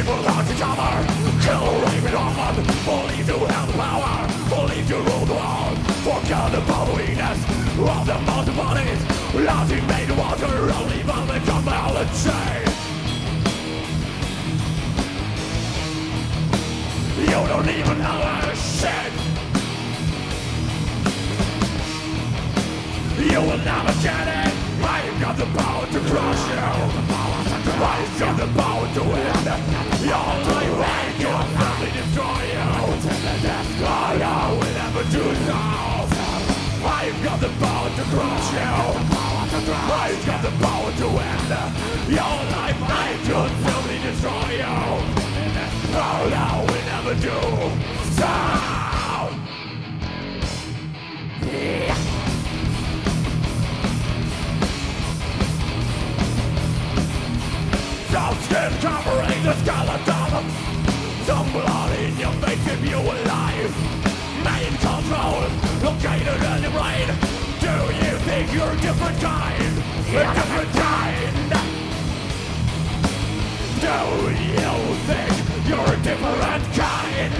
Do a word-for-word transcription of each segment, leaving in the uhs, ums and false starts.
People hard to cover, kill, rape, and harm. Believe to have the power, believe to rule the world. Forget the weakness of the mountain bodies. Nothing made water, only vomit on biology. You don't even know how to shit. You will never get it. I've got the power to crush you. I've got the power to end your life. I can finally destroy you. I will never do so. I've got the power to crush you. I've got the power to end your life. I can finally destroy you. Oh, I will never do so. Yeah. Some skin covering the skeleton. Some blood in your face keep you alive. Main control located in your brain. Do you think you're a different kind? A different kind? Do you think you're a different kind?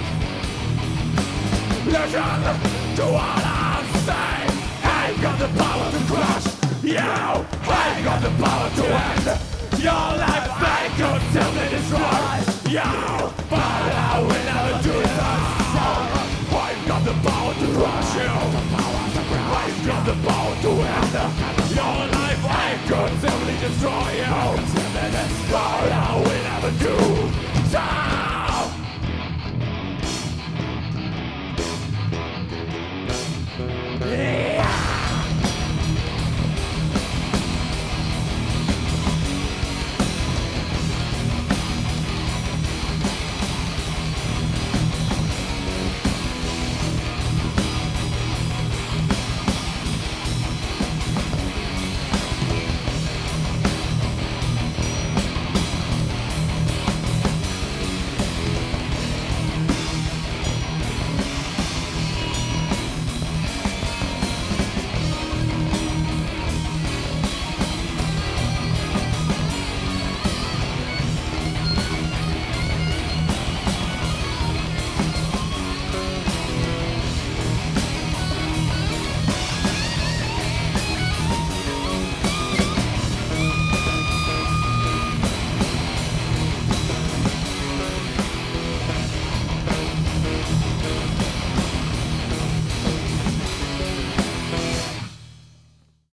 Listen to what I say. I've got the power to crush you. I've got the power to end your life. I could simply destroy you, but I will never do that. I've got the power to crush you. I've got the power to end your life. I could simply destroy you, but I will never do that.